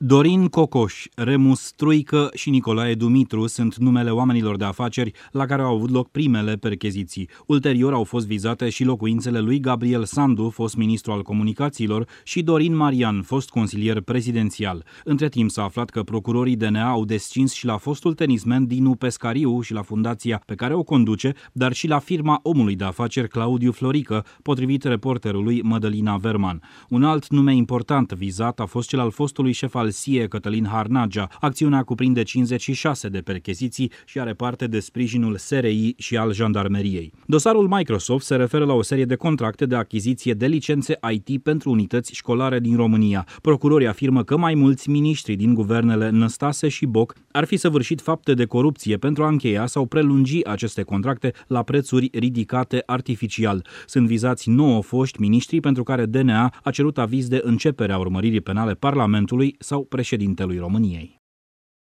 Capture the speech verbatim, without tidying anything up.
Dorin Cocoș, Remus Truică și Nicolae Dumitru sunt numele oamenilor de afaceri la care au avut loc primele percheziții. Ulterior au fost vizate și locuințele lui Gabriel Sandu, fost ministru al comunicațiilor, și Dorin Marian, fost consilier prezidențial. Între timp s-a aflat că procurorii D N A au descins și la fostul tenismen Dinu Pescariu și la fundația pe care o conduce, dar și la firma omului de afaceri Claudiu Florică, potrivit reporterului Mădălina Verman. Un alt nume important vizat a fost cel al fostului șef al S I E, Cătălin Harnagea. Acțiunea cuprinde cincizeci și șase de percheziții și are parte de sprijinul S R I și al Jandarmeriei. Dosarul Microsoft se referă la o serie de contracte de achiziție de licențe I T pentru unități școlare din România. Procurorii afirmă că mai mulți miniștri din guvernele Năstase și Boc ar fi săvârșit fapte de corupție pentru a încheia sau prelungi aceste contracte la prețuri ridicate artificial. Sunt vizați nouă foști miniștri pentru care D N A a cerut aviz de începere a urmăririi penale Parlamentului sau președintelui României.